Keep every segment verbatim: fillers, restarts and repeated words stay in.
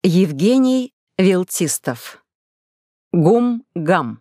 Евгений Вилтистов. Гум-гам.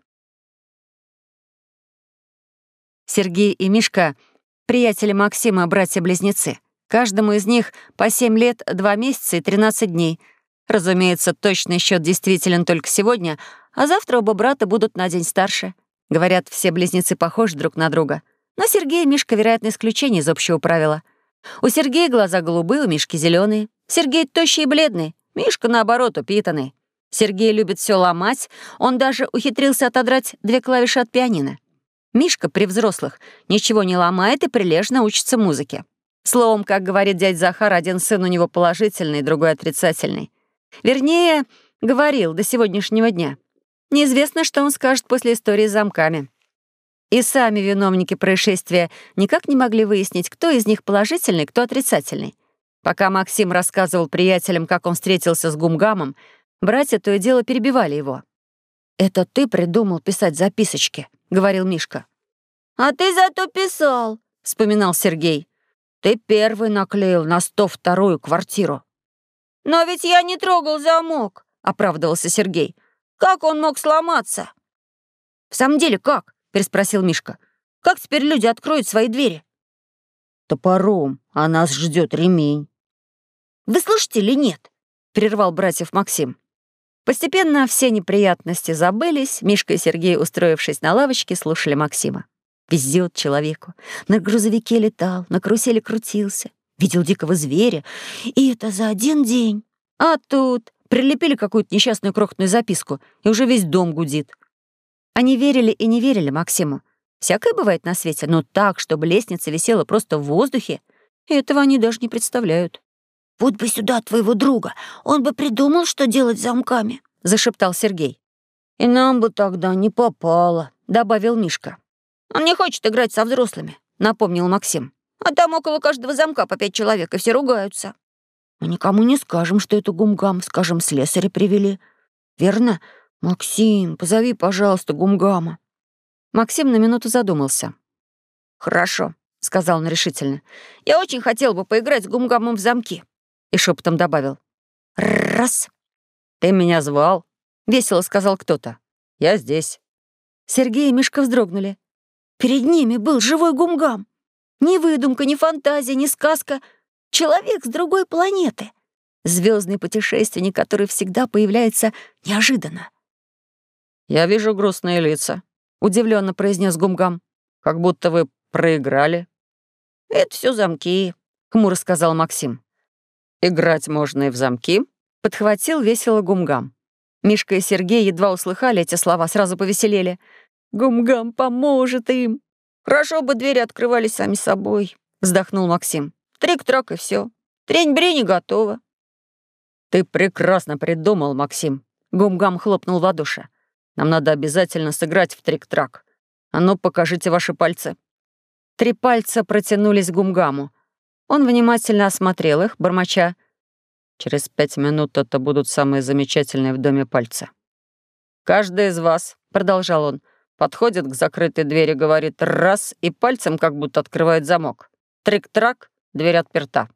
Сергей и Мишка — приятели Максима, братья-близнецы. Каждому из них по семь лет, два месяца и тринадцать дней. Разумеется, точный счет действителен только сегодня, а завтра оба брата будут на день старше. Говорят, все близнецы похожи друг на друга. Но Сергей и Мишка, вероятно, исключение из общего правила. У Сергея глаза голубые, у Мишки зеленые. Сергей тощий и бледный, Мишка, наоборот, упитанный. Сергей любит все ломать, он даже ухитрился отодрать две клавиши от пианино. Мишка при взрослых ничего не ломает и прилежно учится музыке. Словом, как говорит дядя Захар, один сын у него положительный, другой отрицательный. Вернее, говорил до сегодняшнего дня. Неизвестно, что он скажет после истории с замками. И сами виновники происшествия никак не могли выяснить, кто из них положительный, кто отрицательный. Пока Максим рассказывал приятелям, как он встретился с Гумгамом, братья то и дело перебивали его. «Это ты придумал писать записочки», — говорил Мишка. «А ты зато писал», — вспоминал Сергей. «Ты первый наклеил на сто вторую квартиру». «Но ведь я не трогал замок», — оправдывался Сергей. «Как он мог сломаться?» «В самом деле как?» — переспросил Мишка. «Как теперь люди откроют свои двери?» «Топором, а нас ждет ремень». «Вы слышите или нет?» — прервал братьев Максим. Постепенно все неприятности забылись. Мишка и Сергей, устроившись на лавочке, слушали Максима. Везет человеку. На грузовике летал, на карусели крутился, видел дикого зверя. И это за один день. А тут прилепили какую-то несчастную крохотную записку, и уже весь дом гудит. Они верили и не верили Максиму. Всякое бывает на свете, но так, чтобы лестница висела просто в воздухе, этого они даже не представляют. «Вот бы сюда твоего друга, он бы придумал, что делать с замками», — зашептал Сергей. «И нам бы тогда не попало», — добавил Мишка. «Он не хочет играть со взрослыми», — напомнил Максим. «А там около каждого замка по пять человек, и все ругаются». «Мы никому не скажем, что это Гумгам, скажем, слесаря привели. Верно? Максим, позови, пожалуйста, Гумгама». Максим на минуту задумался. «Хорошо», — сказал он решительно. «Я очень хотел бы поиграть с Гумгамом в замки». И шепотом добавил. «Раз!» «Ты меня звал?» — весело сказал кто-то. «Я здесь». Сергей и Мишка вздрогнули. Перед ними был живой Гумгам. Ни выдумка, ни фантазия, ни сказка. Человек с другой планеты. Звездный путешественник, который всегда появляется неожиданно. «Я вижу грустные лица», — удивленно произнес Гумгам. «Как будто вы проиграли». «Это все замки», — хмуро сказал Максим. «Играть можно и в замки», — подхватил весело Гумгам. Мишка и Сергей едва услыхали эти слова, сразу повеселели. «Гумгам поможет им!» «Хорошо бы двери открывались сами собой», — вздохнул Максим. «Трик-трак и все. Трень-брень и готово». «Ты прекрасно придумал, Максим», — Гумгам хлопнул в ладоши. «Нам надо обязательно сыграть в трик-трак. А ну, покажите ваши пальцы». Три пальца протянулись к Гумгаму. Он внимательно осмотрел их, бормоча. «Через пять минут это будут самые замечательные в доме пальцы. Каждый из вас, — продолжал он, — подходит к закрытой двери, говорит «раз» и пальцем как будто открывает замок. Трик-трак, дверь отперта».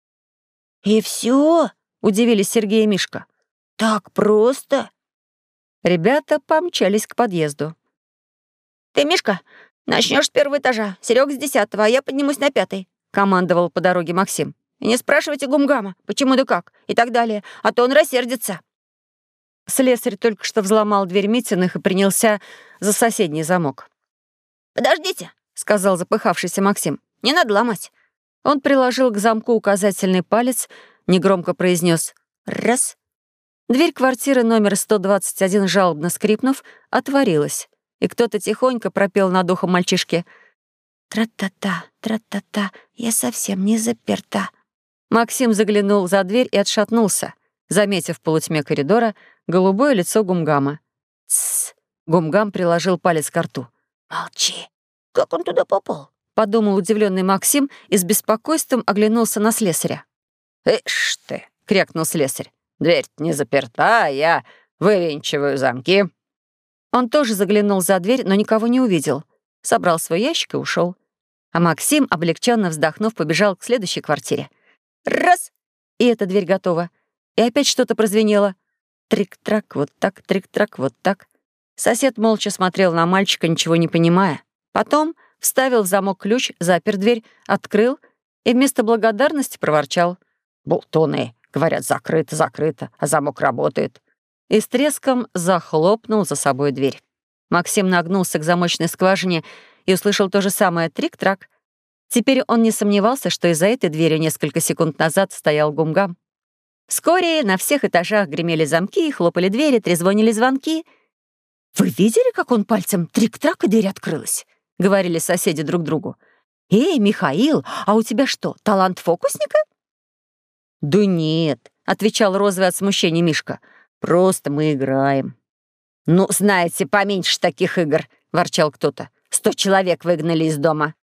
«И все?» — удивились Сергей и Мишка. «Так просто?» Ребята помчались к подъезду. «Ты, Мишка, начнешь с первого этажа, Серег с десятого, а я поднимусь на пятый», — командовал по дороге Максим. «И не спрашивайте Гумгама, почему да как, и так далее, а то он рассердится». Слесарь только что взломал дверь Митиных и принялся за соседний замок. «Подождите», — сказал запыхавшийся Максим. «Не надо ломать». Он приложил к замку указательный палец, негромко произнес «раз». Дверь квартиры номер сто двадцать один, жалобно скрипнув, отворилась, и кто-то тихонько пропел над ухом мальчишки «Тра-та-та, тра-та-та, я совсем не заперта». Максим заглянул за дверь и отшатнулся, заметив в полутьме коридора голубое лицо Гумгама. «Тссс!» — Гумгам приложил палец к рту. «Молчи! Как он туда попал?» — подумал удивленный Максим и с беспокойством оглянулся на слесаря. «Ишь ты!» — крякнул слесарь. «Дверь-то не заперта, а я вывинчиваю замки». Он тоже заглянул за дверь, но никого не увидел. Собрал свой ящик и ушел. А Максим, облегченно вздохнув, побежал к следующей квартире. Раз! И эта дверь готова. и опять что-то прозвенело. Трик-трак, вот так, трик-трак, вот так. Сосед молча смотрел на мальчика, ничего не понимая. Потом вставил в замок ключ, запер дверь, открыл и вместо благодарности проворчал: «Болтуны, говорят, закрыто, закрыто, а замок работает». И с треском захлопнул за собой дверь. Максим нагнулся к замочной скважине и услышал то же самое: трик-трак. Теперь он не сомневался, что из-за этой двери несколько секунд назад стоял Гумгам. Вскоре на всех этажах гремели замки, хлопали двери, трезвонили звонки. «Вы видели, как он пальцем трик-трак, и дверь открылась?» — говорили соседи друг другу. «Эй, Михаил, а у тебя что, талант фокусника?» «Да нет», — отвечал розовый от смущения Мишка. «Просто мы играем». «Ну, знаете, поменьше таких игр», — ворчал кто-то. «Сто человек выгнали из дома».